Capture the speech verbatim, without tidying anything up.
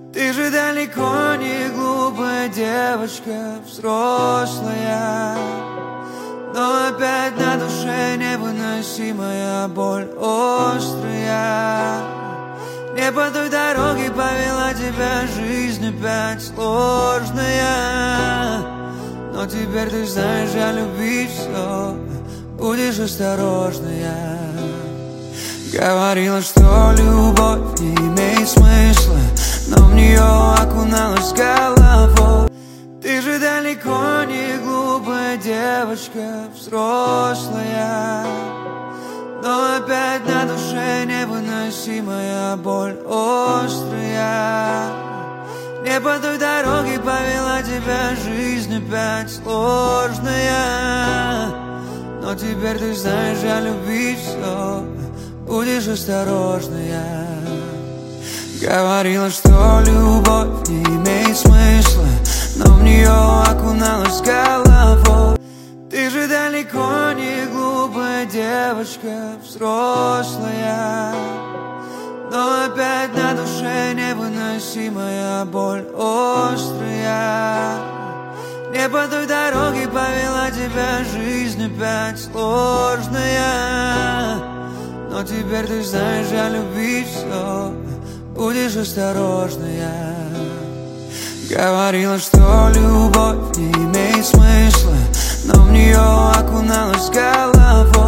Ты же далеко не глупая девочка, взрослая, но опять на душе невыносимая боль острая. Не по той дороге повела тебя жизнь опять сложная. Но теперь ты знаешь, я любить все, будешь осторожная. Говорила, что любовь не имеет смысла, но в нее окуналась головой. Ты же далеко не глупая девочка, взрослая, но опять на душе невыносимая боль острая. Не по той дороге повела тебя жизнь опять сложная. Но теперь ты знаешь, я любить все, будешь осторожная. Говорила, что любовь не имеет смысла, но в нее окуналась головой. Ты же далеко не глупая девочка, взрослая, но опять на душе невыносимая боль острая. Не по той дороге повела тебя жизнь опять сложная. Но теперь ты знаешь, я любить все, будешь осторожная. Говорила, что любовь не имеет смысла, но в нее окуналась головой.